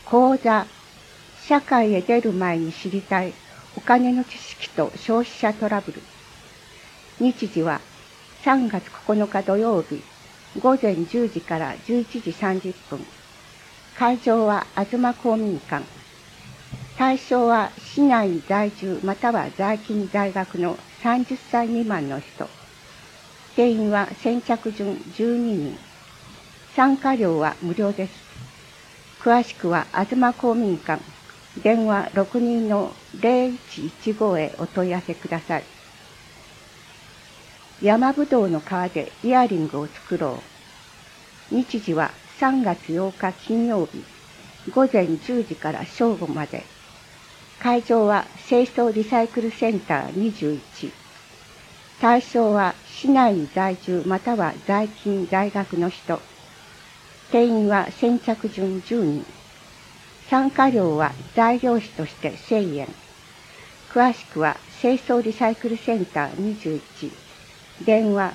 講座、社会へ出る前に知りたいお金の知識と消費者トラブル。日時は3月9日土曜日、午前10時から11時30分。会場は東公民館。対象は市内在住または在勤在学の30歳未満の人。定員は先着順12人。参加料は無料です。詳しくは東公民館、電話62-0115へお問い合わせください。山ぶどうの皮でイヤリングを作ろう。日時は3月8日金曜日、午前10時から正午まで。会場は清掃リサイクルセンター21。対象は市内に在住または在勤在学の人。定員は先着順10人。参加料は材料費として1000円。詳しくは清掃リサイクルセンター21。電話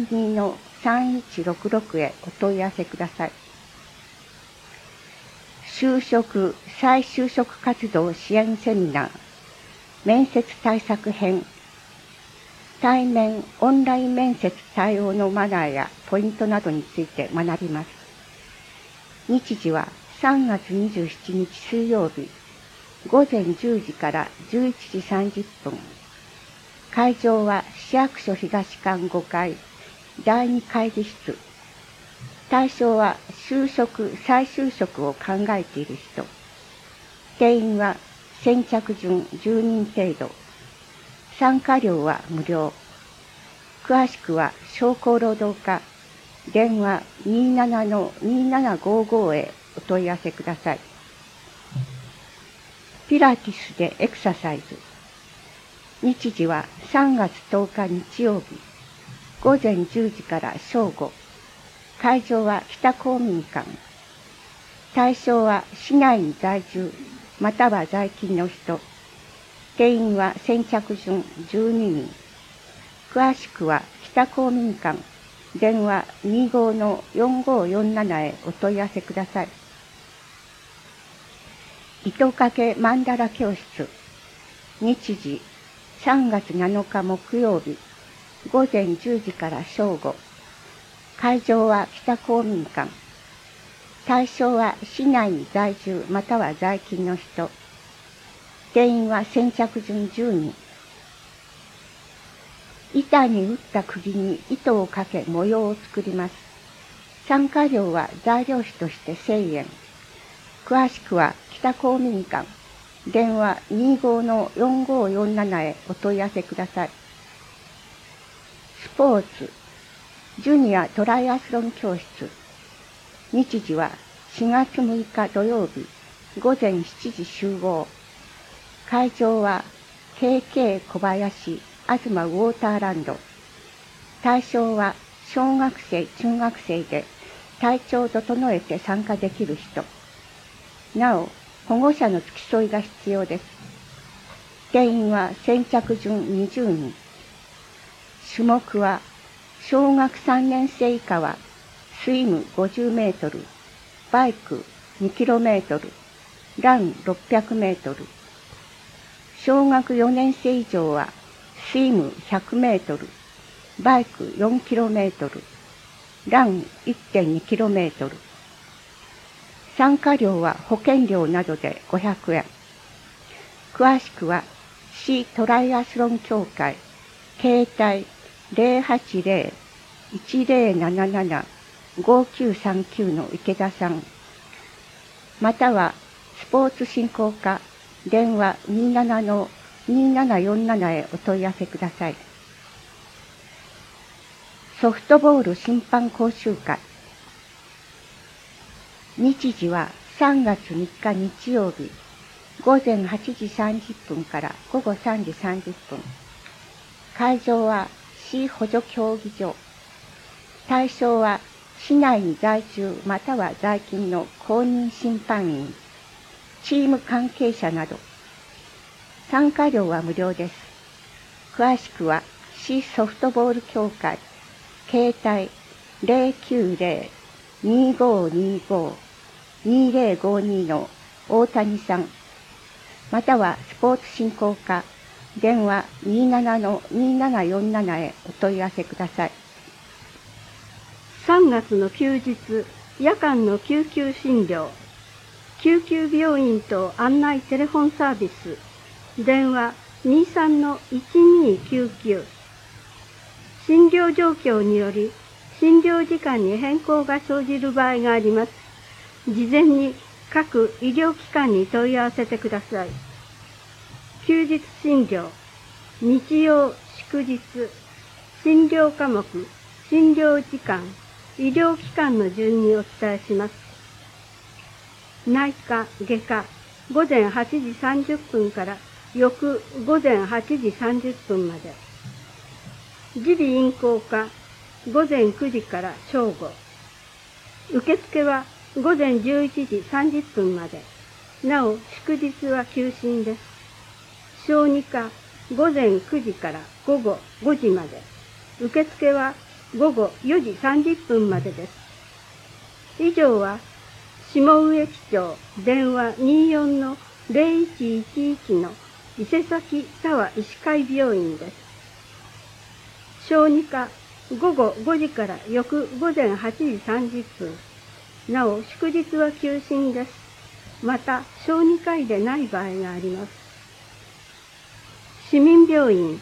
32-3166へお問い合わせください。就職・再就職活動支援セミナー、面接対策編。対面・オンライン面接対応のマナーやポイントなどについて学びます。日時は3月27日水曜日、午前10時から11時30分。会場は市役所東館5階、第2会議室。対象は就職・再就職を考えている人。定員は先着順10人程度。参加料は無料。詳しくは商工労働課、電話27-2755へお問い合わせください。ピラティスでエクササイズ。日時は3月10日日曜日、午前10時から正午。会場は北公民館。対象は市内に在住または在勤の人。定員は先着順12人。詳しくは北公民館、電話25-4547へお問い合わせください。糸かけマンダラ教室。日時3月7日木曜日、午前10時から正午。会場は北公民館。対象は市内に在住または在勤の人。定員は先着順10人。板に打った釘に糸をかけ模様を作ります。参加料は材料費として1000円。詳しくは北公民館、電話25-4547へお問い合わせください。スポーツ、ジュニアトライアスロン教室。日時は4月6日土曜日、午前7時集合。会場は KK 小林東ウォーターランド。対象は小学生・中学生で体調を整えて参加できる人。なお、保護者の付き添いが必要です。定員は先着順20人。種目は小学3年生以下はスイム50メートル、バイク2キロメートル、ラン600メートル。小学4年生以上はスイム100メートル、バイク4キロメートル、ラン 1.2 キロメートル。参加料は保険料などで500円。詳しくは市トライアスロン協会、携帯080-1077-5939の池田さん。またはスポーツ振興課、電話27-2747へお問い合わせください。ソフトボール審判講習会。日時は3月3日日曜日、午前8時30分から午後3時30分。会場は市補助競技場。対象は市内に在住または在勤の公認審判員、チーム関係者など。参加料は無料です。詳しくは市ソフトボール協会、携帯090-2525-2052の大谷さん、またはスポーツ振興課、電話 27-2747 へお問い合わせください。 3月の休日、夜間の救急診療、救急病院と案内テレフォンサービス、電話 23-1299。診療状況により、診療時間に変更が生じる場合があります。事前に各医療機関に問い合わせてください。休日診療、日曜、祝日、診療科目、診療時間、医療機関の順にお伝えします。内科、外科、午前8時30分から翌午前8時30分まで。耳鼻咽喉科、午前9時から正午。受付は午前11時30分まで。なお、祝日は休診です。小児科、午前9時から午後5時まで。受付は午後4時30分までです。以上は、下植木町電話 24-0111 の伊勢崎沢医師会病院です。小児科、午後5時から翌午前8時30分。なお、祝日は休診です。また、小児科医でない場合があります。市民病院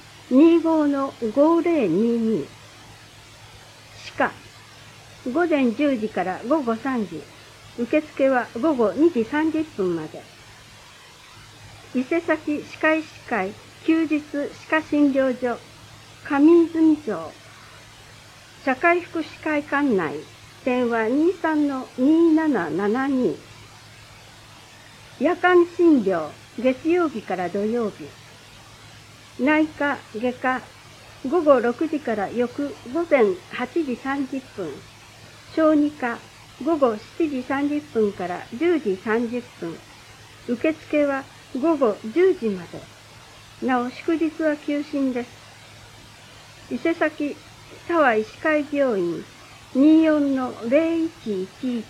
25-5022。歯科、午前10時から午後3時。受付は午後2時30分まで。伊勢崎歯科医師会休日歯科診療所、上泉町、社会福祉会館内、電話 23-2772。夜間診療、月曜日から土曜日。内科、外科、午後6時から翌午前8時30分。小児科、午後7時30分から10時30分。受付は午後10時まで。なお、祝日は休診です。伊勢崎沢医師会病院 24-0111。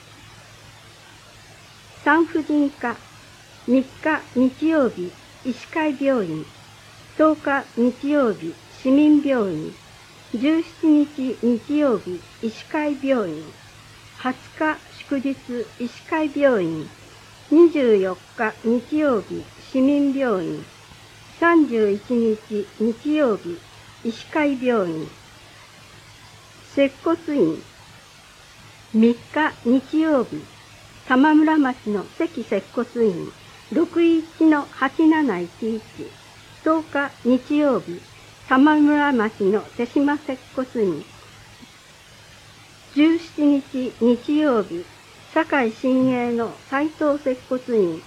産婦人科、3日日曜日医師会病院、10日日曜日市民病院、17日日曜日医師会病院、20日祝日医師会病院、24日日曜日市民病院、31日日曜日医師会病院。接骨院、3日日曜日玉村町の関接骨院 61-871。10日日曜日玉村町の手島接骨院。17日日曜日堺新栄の斉藤接骨院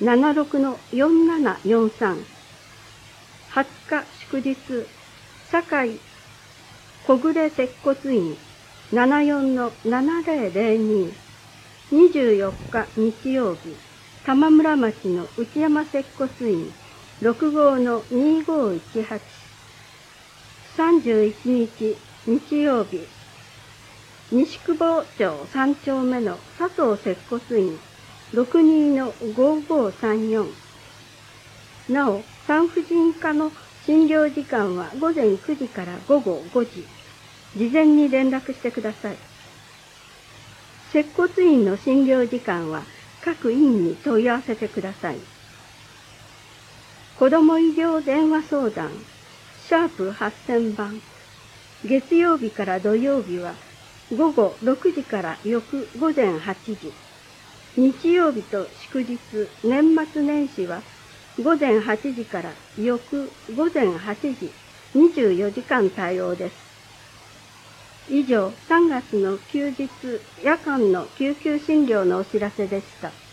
76-4743。20日祝日堺小暮接骨院 74-7002。24日日曜日玉村町の内山接骨院 65-2518。31日日曜日西久保町3丁目の佐藤接骨院 62-5534。なお、産婦人科の診療時間は午前9時から午後5時。事前に連絡してください。接骨院の診療時間は各院に問い合わせてください。子ども医療電話相談、#8000番。月曜日から土曜日は午後6時から翌午前8時。日曜日と祝日、年末年始は午前8時から翌午前8時、24時間対応です。以上、3月の休日夜間の救急診療のお知らせでした。